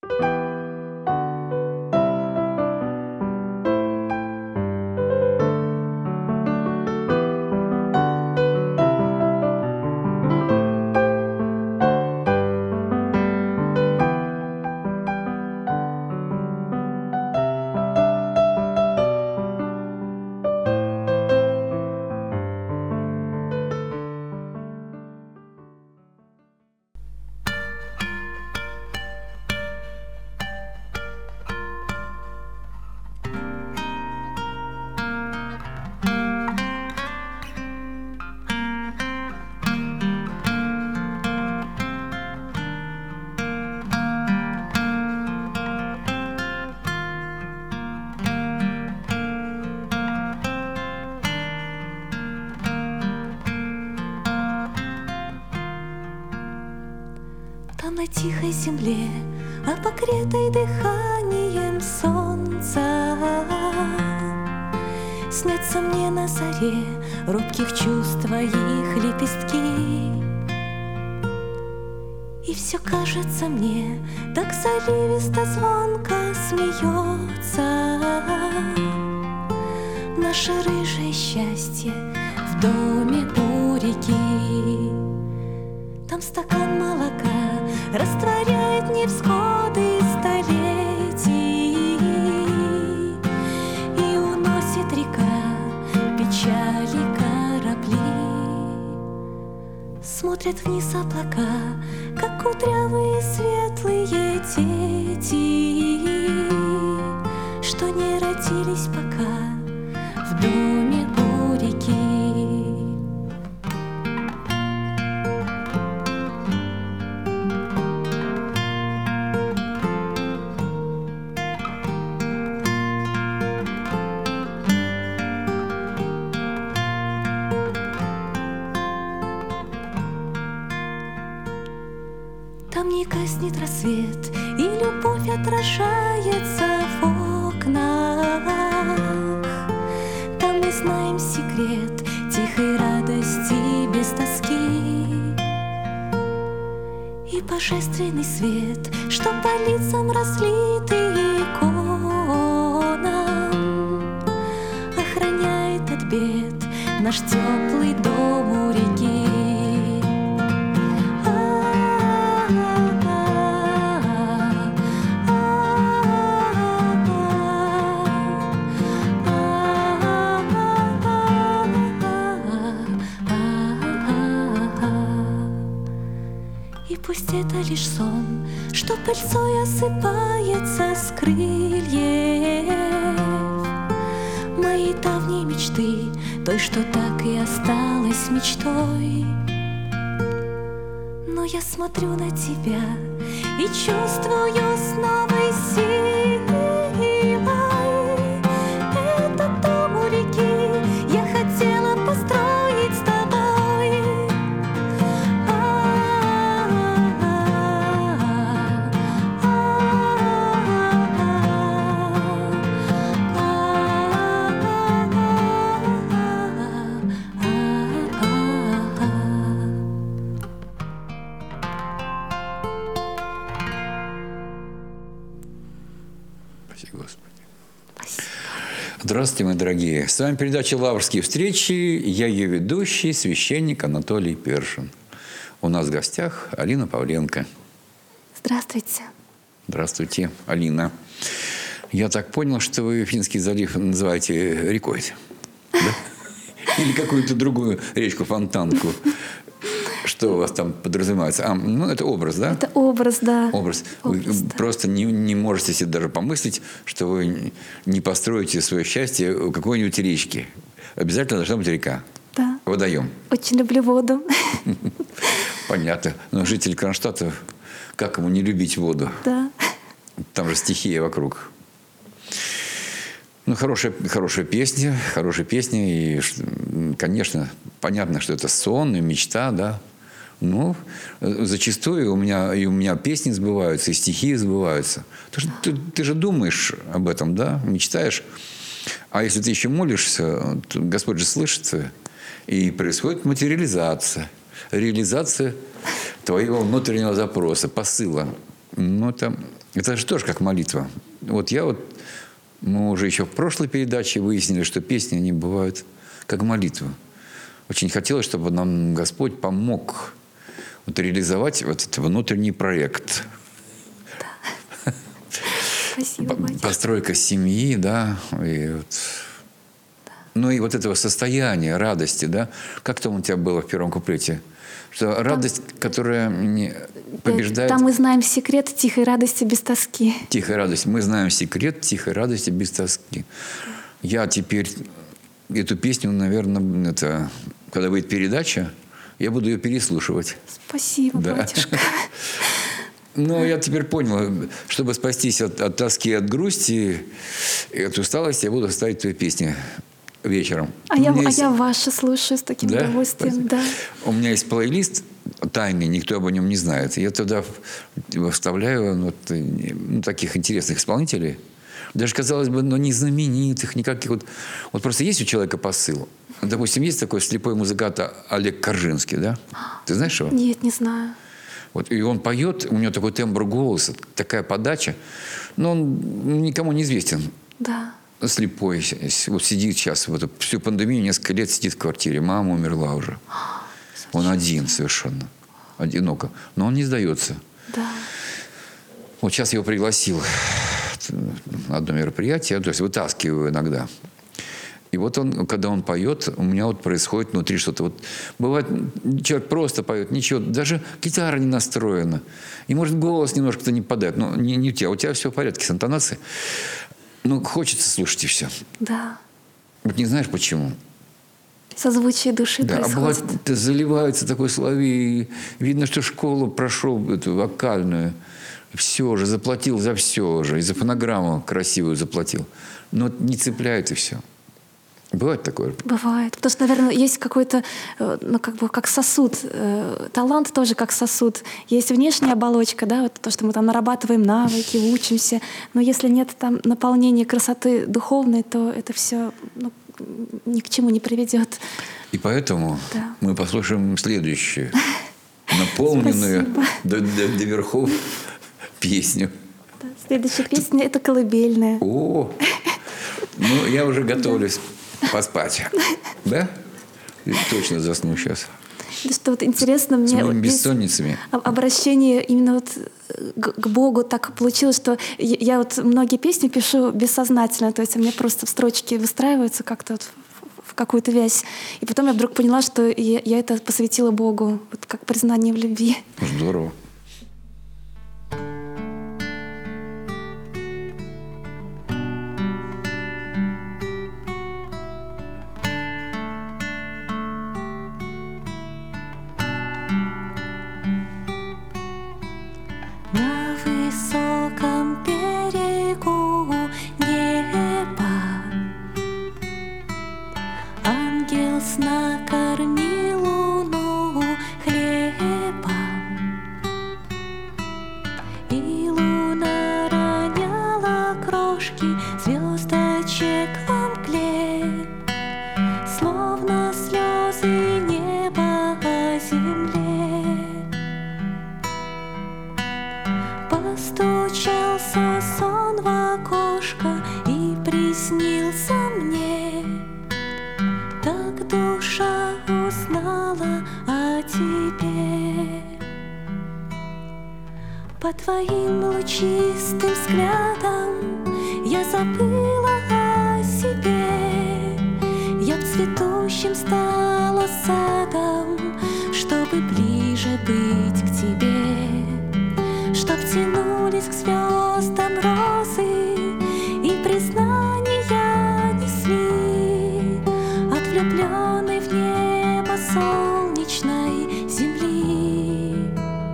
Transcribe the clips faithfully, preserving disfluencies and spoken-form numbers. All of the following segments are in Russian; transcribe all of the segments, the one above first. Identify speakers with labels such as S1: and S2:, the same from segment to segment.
S1: Там на тихой земле, обогретой дыханием солнца, снятся мне на заре робких чувств твоих лепестки. И все кажется мне, так заливисто звонко смеется наше рыжее счастье в доме у реки. Там стакан молока растворяет невзгоды столетий, и уносит река печали корабли. Смотрят вниз облака, как кудрявые светлые дети, что не родились пока в доме у реки. Там не гаснет рассвет, и любовь отражается в окнах. Там мы знаем секрет тихой радости без тоски. И божественный свет, что по лицам разлитый иконам, охраняет от бед наш теплый дом у реки. И пусть это лишь сон, что пыльцой осыпается с крыльев моей давней мечты, той, что так и осталась мечтой. Но я смотрю на тебя и чувствую с новой силой этот дом у реки я хотела построить с тобой.
S2: Спасибо, Господи. Здравствуйте, мои дорогие. С вами передача «Лаврские встречи». Я ее ведущий, священник Анатолий Першин. У нас в гостях Алина Павленко.
S1: Здравствуйте.
S2: Здравствуйте, Алина. Я так понял, что вы Финский залив называете рекой. Да? Или какую-то другую речку, фонтанку. Что у вас там подразумевается? А, ну, это образ, да?
S1: Это образ, да.
S2: Образ.
S1: Образ,
S2: Вы
S1: да.
S2: просто не, не можете себе даже помыслить, что вы не построите свое счастье у какой-нибудь речки. Обязательно должна быть река.
S1: Да.
S2: Водоем.
S1: Очень люблю воду.
S2: Понятно. Но житель Кронштадта, как ему не любить воду?
S1: Да.
S2: Там же стихия вокруг. Ну, хорошая, хорошая песня, хорошая песня. И, конечно, понятно, что это сон и мечта, да. Ну, зачастую у меня, и у меня песни сбываются, и стихи сбываются. Ты, же- ты, ты же думаешь об этом, да, мечтаешь. А если ты еще молишься, то Господь же слышится, и происходит материализация, реализация твоего внутреннего запроса, посыла. Ну, это, это же тоже как молитва. Вот я вот, мы уже еще в прошлой передаче выяснили, что песни, они бывают как молитва. Очень хотелось, чтобы нам Господь помог вот реализовать вот этот внутренний проект.
S1: Да. Спасибо, батюшка.
S2: Постройка семьи, да, и вот... Да. Ну и вот этого состояния, радости, да. Как там у тебя было в первом куплете? Что радость, там, которая не побеждает...
S1: Там мы знаем секрет тихой радости без тоски.
S2: Тихая радость. Мы знаем секрет тихой радости без тоски. Я теперь эту песню, наверное, это, когда будет передача, я буду ее переслушивать.
S1: Спасибо, да. Батюшка.
S2: Ну, я теперь понял, чтобы спастись от, от тоски, от грусти, и от усталости, я буду ставить твои песни вечером.
S1: А, я,
S2: есть...
S1: а я ваши слушаю с таким
S2: да?
S1: удовольствием. Да.
S2: У меня есть плейлист тайный, никто об нем не знает. Я туда вставляю вот, ну, таких интересных исполнителей. Даже, казалось бы, но не знаменитых, никаких. Вот, вот просто есть у человека посыл. Допустим, есть такой слепой музыкант Олег Коржинский, да? Ты знаешь его?
S1: Нет, не знаю.
S2: Вот, и он поет, у него такой тембр голоса, такая подача. Но он никому не известен.
S1: Да.
S2: Слепой. Вот сидит сейчас, вот, всю пандемию, несколько лет сидит в квартире. Мама умерла уже. Он один совершенно. Одиноко. Но он не сдается.
S1: Да.
S2: Вот сейчас я его пригласил на одно мероприятие, то есть вытаскиваю иногда. И вот он, когда он поет, у меня вот происходит внутри что-то. Вот бывает, человек просто поет, ничего, даже гитара не настроена. И, может, голос немножко-то не падает. Но не, не у тебя, у тебя все в порядке с интонацией. Но хочется слушать и все.
S1: Да.
S2: Вот не знаешь почему.
S1: Созвучие души
S2: да,
S1: происходит.
S2: А бывает, заливается такой соловей. Видно, что школу прошел, эту вокальную. Все же, заплатил за все же. И за фонограмму красивую заплатил. Но не цепляет и все. Бывает такое?
S1: Бывает. Потому что, наверное, есть какой-то, ну, как бы, как сосуд. Талант тоже как сосуд. Есть внешняя оболочка, да, вот то, что мы там нарабатываем навыки, учимся. Но если нет там наполнения красоты духовной, то это все, ну, ни к чему не приведет.
S2: И поэтому
S1: да.
S2: мы послушаем следующую, наполненную до, до, до верхов песню.
S1: Да, следующая песня — это колыбельная.
S2: О, ну я уже готовлюсь поспать. Да? И точно засну сейчас.
S1: Да, что вот интересно, мне
S2: с моими
S1: вот
S2: бессонницами.
S1: Обращение именно вот к, к Богу так получилось, что я, я вот многие песни пишу бессознательно, то есть у меня просто в строчке выстраиваются как-то вот в, в какую-то вязь. И потом я вдруг поняла, что я, я это посвятила Богу, вот как признание в любви.
S2: Здорово.
S1: На высоком берегу неба ангел сна кормил луну хлебом, и луна роняла крошки звездочек во мгле, словно слезы неба о земле. Постучался сон в окошко и приснился мне. Так душа узнала о тебе. По твоим лучистым взглядам я забыла о себе. Я в цветущем стала садом, чтобы ближе быть к тебе. Чтоб тянулись к звездам розы и признания несли от влюбленной в небо солнечной земли.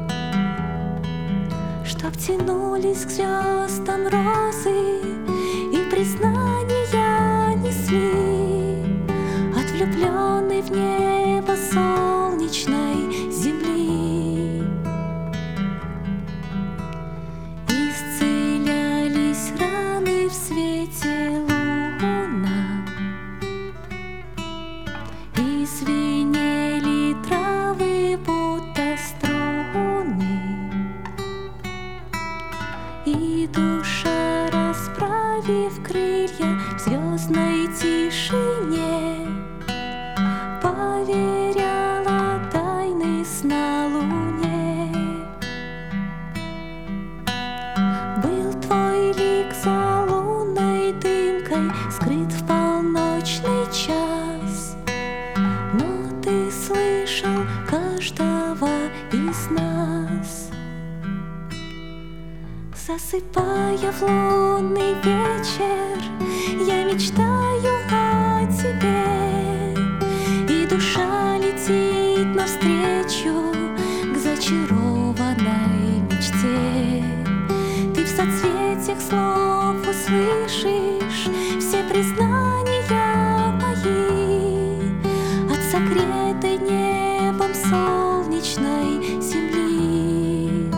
S1: Чтоб тянулись к звездам розы и признания несли от влюбленной в небо солнечной земли. В свете луна и звенели травы, будто струны. душа, расправив крылья в звездной тишине, поверяла тайны сна луне. Был твой лик за лунной дымкой скрыт в полночный час, но ты слышал каждого из нас. Засыпая в лунный вечер, я мечтаю о тебе, и душа летит навстречу к зачарованной мечте. Ты в соцветиях слов услышишь все признания мои от согретой небом солнечной земли.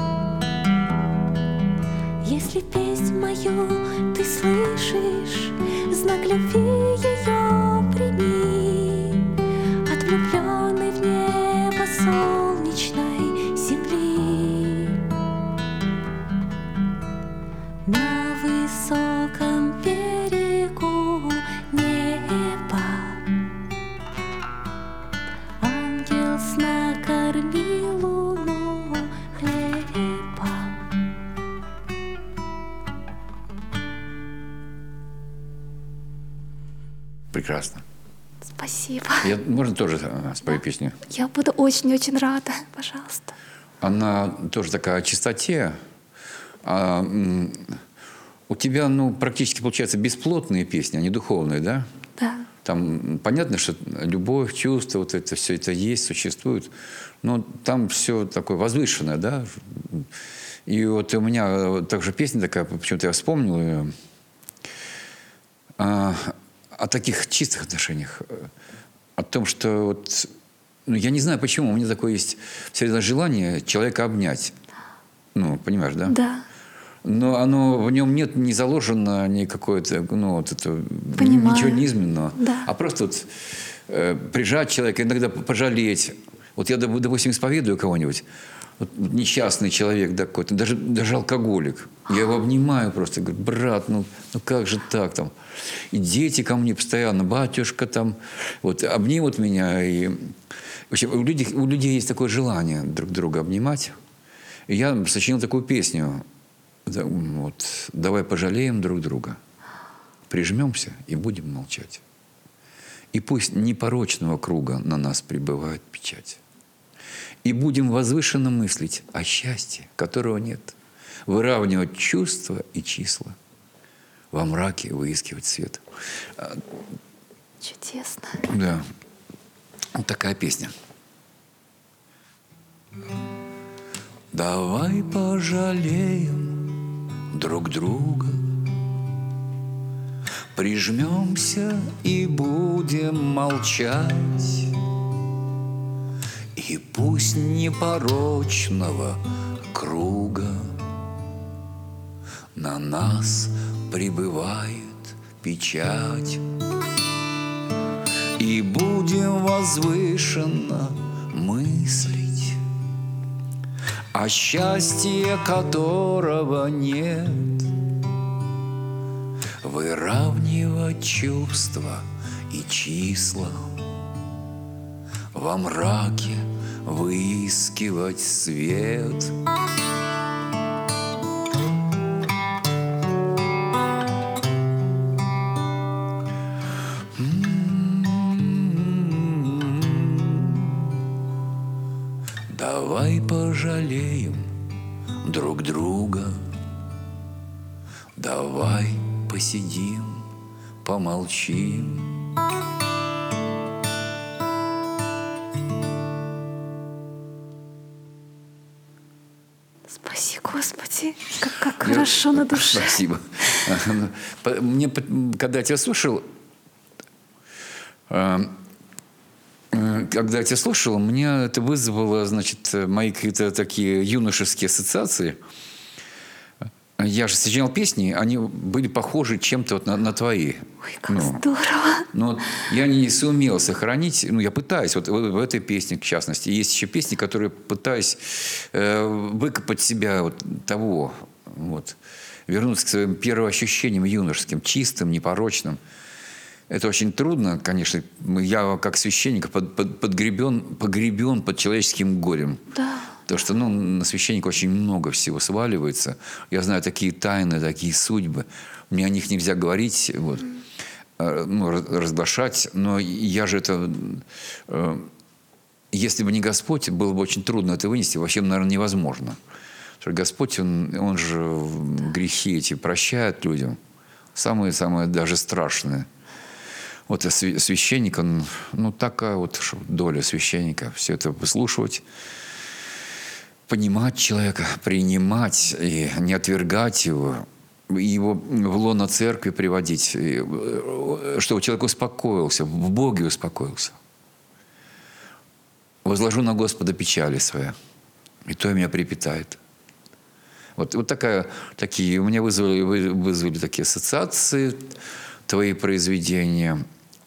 S1: Если песнь мою ты слышишь, знак любви ее прими от влюбленной в небо солнечной земли. На высоком берегу неба ангел сна кормил луну хлебом.
S2: Прекрасно.
S1: Спасибо.
S2: Я, можно тоже э, спою песню?
S1: Я буду очень-очень рада. Пожалуйста.
S2: Она тоже такая о чистоте. А, м, у тебя, ну, практически, получается, бесплотные песни, а не духовные, да?
S1: Да.
S2: Там понятно, что любовь, чувства, вот это все это есть, существует. Но там все такое возвышенное, да? И вот у меня также песня такая, почему-то я вспомнил ее, а, о таких чистых отношениях. О том, что вот, ну, я не знаю почему, у меня такое есть всегда желание человека обнять. Ну, понимаешь, да?
S1: Да.
S2: Но оно, в нем нет, не заложено ни какое-то, ну, вот это,
S1: Понимаю.
S2: ничего неизменного.
S1: Да.
S2: А просто вот э, прижать человека, иногда пожалеть. Вот я, допустим, исповедую кого-нибудь, вот несчастный человек, да, какой-то, даже, даже алкоголик. Я его обнимаю просто, говорю, брат, ну, ну как же так там? И дети ко мне постоянно, батюшка там, вот, обнимут меня. И... Вообще, у людей, у людей есть такое желание друг друга обнимать. И я сочинил такую песню. Вот, давай пожалеем друг друга, прижмемся и будем молчать. И пусть непорочного круга на нас пребывает печать. И будем возвышенно мыслить о счастье, которого нет, выравнивать чувства и числа, во мраке выискивать свет.
S1: Чудесно.
S2: Да, вот такая песня. Давай пожалеем друг друга, прижмемся и будем молчать. И пусть непорочного круга на нас пребывает печать. И будем возвышенно мыслить о счастье, которого нет, выравнивать чувства и числа, во мраке выискивать свет. Давай пожалеем друг друга, давай посидим, помолчим.
S1: Спаси, Господи, как, как хорошо на душе.
S2: Спасибо. Мне, когда я тебя слушал, когда я тебя слушал, мне это вызвало, значит, мои какие-то такие юношеские ассоциации. Я же сочинял песни, они были похожи чем-то вот на, на твои.
S1: Ой, как
S2: ну,
S1: здорово.
S2: Но я не сумел сохранить, ну, я пытаюсь, вот в, в этой песне, в частности. Есть еще песни, которые пытаюсь э, выкопать себя вот того. Вот. вернуться к своим первым ощущениям юношеским, чистым, непорочным. Это очень трудно, конечно. Я как священник под, под, подгребен, погребен под человеческим горем.
S1: Да.
S2: Потому что ну, на священника очень много всего сваливается. Я знаю такие тайны, такие судьбы. Мне о них нельзя говорить, вот, mm. ну, разглашать. Но я же это... Если бы не Господь, было бы очень трудно это вынести. Вообще, наверное, невозможно. Потому что Господь, Он, он же грехи эти прощает людям. Самые-самые даже страшные. Вот священник, он, ну, такая вот доля священника. Все это выслушивать, понимать человека, принимать и не отвергать его, его в лоно церкви приводить, чтобы человек успокоился, в Боге успокоился. Возложу на Господа печали свои, и то меня припитает. Вот, вот такая, такие, у меня вызвали, вызвали такие ассоциации, твои произведения.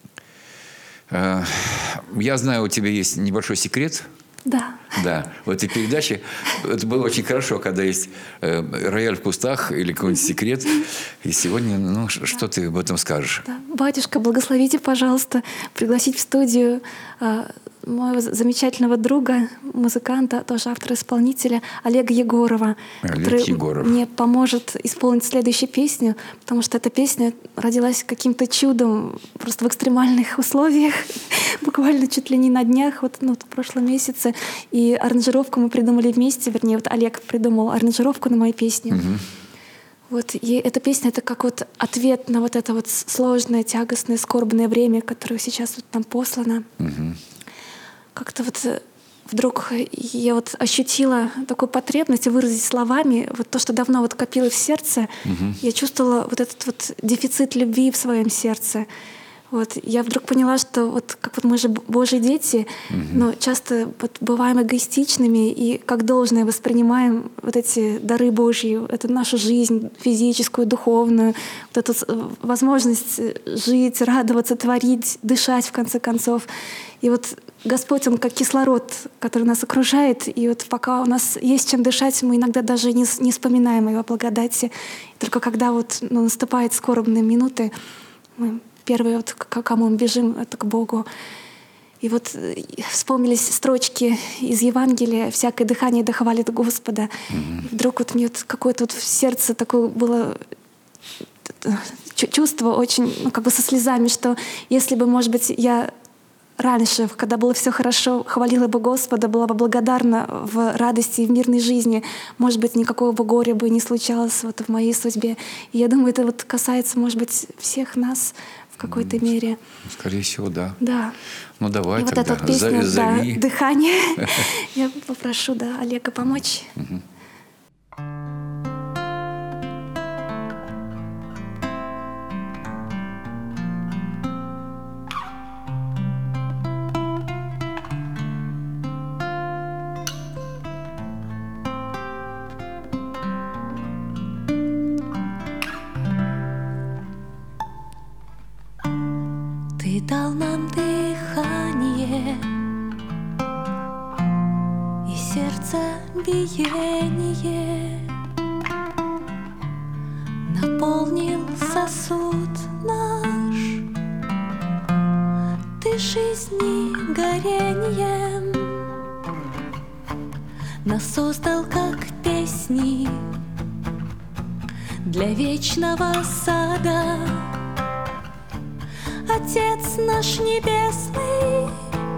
S2: Я знаю, у тебя есть небольшой секрет.
S1: Да.
S2: Да. В этой передаче это было очень хорошо, когда есть э, рояль в кустах или какой-нибудь секрет. И сегодня, ну, да. Что ты об этом скажешь?
S1: Да. Батюшка, благословите, пожалуйста, пригласить в студию э, моего замечательного друга, музыканта, тоже автора-исполнителя Олега Егорова,
S2: Олег
S1: который
S2: Егоров.
S1: мне поможет исполнить следующую песню, потому что эта песня родилась каким-то чудом, просто в экстремальных условиях, буквально чуть ли не на днях, вот, ну, в прошлом месяце. И аранжировку мы придумали вместе, вернее, вот Олег придумал аранжировку на мою песню.
S2: Угу.
S1: Вот, и эта песня — это как вот ответ на вот это вот сложное, тягостное, скорбное время, которое сейчас вот нам послано.
S2: Угу. Как-то вот вдруг я вот ощутила такую потребность выразить словами вот то, что давно вот копилось в сердце. Угу. Я чувствовала вот этот вот дефицит любви в своем сердце. Вот. Я вдруг поняла, что вот как вот мы же Божьи дети, угу. но часто вот бываем эгоистичными и как должное воспринимаем вот эти дары Божьи, это нашу жизнь физическую, духовную, вот эту возможность жить, радоваться, творить, дышать в конце концов. И вот Господь, Он как кислород, который нас окружает, и вот пока у нас есть чем дышать, мы иногда даже не, не вспоминаем о Его благодати. Только когда вот ну, наступают скорбные минуты, мы первые, вот, к кому мы бежим, это к Богу. И вот вспомнились строчки из Евангелия: «Всякое дыхание да хвалит Господа». Mm-hmm. И вдруг вот мне вот какое-то вот в сердце такое было чувство очень, ну, как бы со слезами, что если бы, может быть, я раньше, когда было все хорошо, хвалила бы Господа, была бы благодарна в радости и в мирной жизни, может быть, никакого бы горя бы не случалось вот в моей судьбе. И я думаю, это вот касается, может быть, всех нас в какой-то мере. Скорее всего, да.
S1: Да.
S2: Ну давай
S1: и
S2: тогда,
S1: вот эта вот песня,
S2: зови.
S1: Да, «Дыхание». Я попрошу, да, Олега помочь.
S3: Ты дал нам дыхание и сердце биение, наполнил сосуд наш ты жизни горением, нас создал как песни для вечного сада. Отец наш небесный,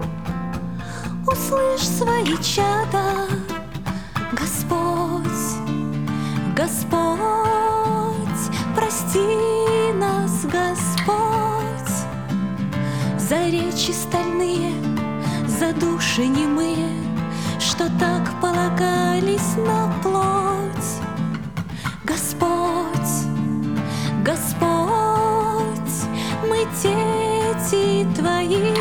S3: услышь свои чада. Господь, Господь, прости нас, Господь, за речи стальные, за души немые, что так полагались на плоть. Господь, Господь, мы дети Твои,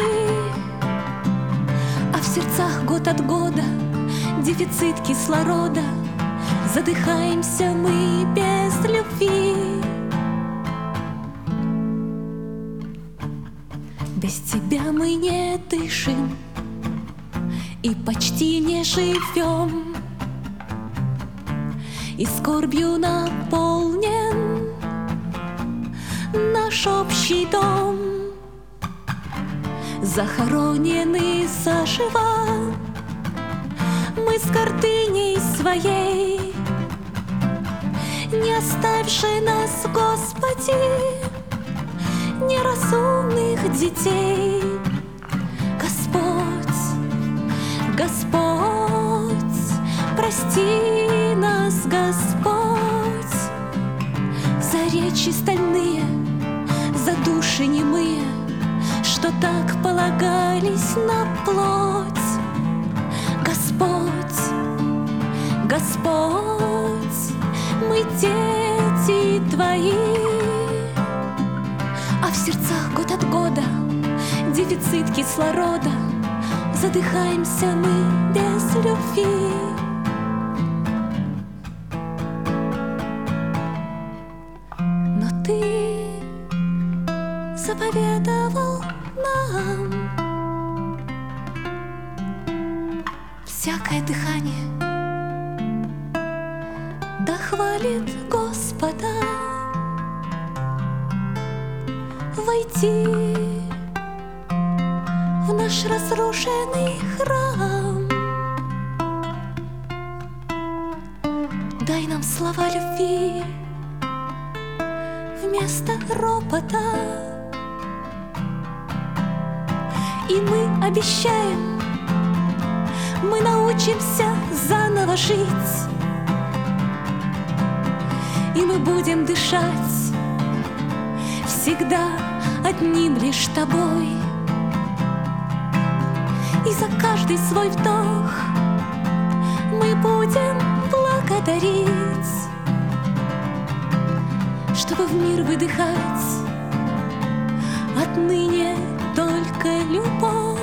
S3: а в сердцах год от года дефицит кислорода, задыхаемся мы без любви. Без Тебя мы не дышим и почти не живем. и скорбью наполнен наш общий дом. Захоронены заживо мы с гордыней своей, не оставши нас, Господи, неразумных детей. Господь, Господь, прости нас, Господь, за речи стальные, за души немые, что так полагались на плоть. Господь, Господь, мы дети Твои, а в сердцах год от года дефицит кислорода, задыхаемся мы без любви. Но Ты заповедовал нам всякое дыхание да хвалит Господа. Войти в наш разрушенный храм, дай нам слова любви вместо ропота. И мы обещаем, мы научимся заново жить, и мы будем дышать всегда одним лишь Тобой. И за каждый свой вдох мы будем благодарить, чтобы в мир выдыхать отныне только любовь.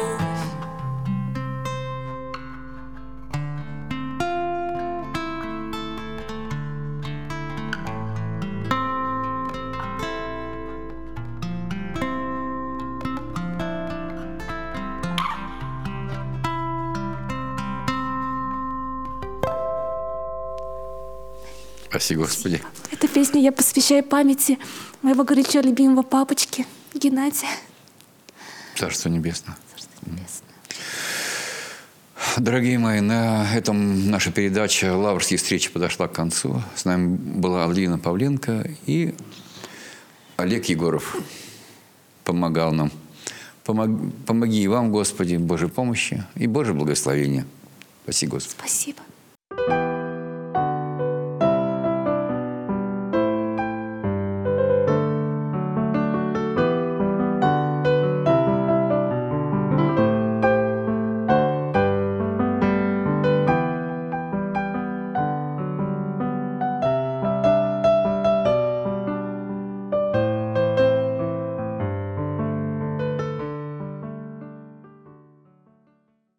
S2: Спаси Господи.
S1: Эту песню я посвящаю памяти моего горячо любимого папочки Геннадия.
S2: Царство Небесное.
S1: Царство Небесное.
S2: Дорогие мои, на этом наша передача «Лаврские встречи» подошла к концу. С нами была Алина Павленко и Олег Егоров помогал нам. Помог, помоги и вам, Господи, Божьей помощи и Божьего благословения. Спаси Господи.
S1: Спасибо.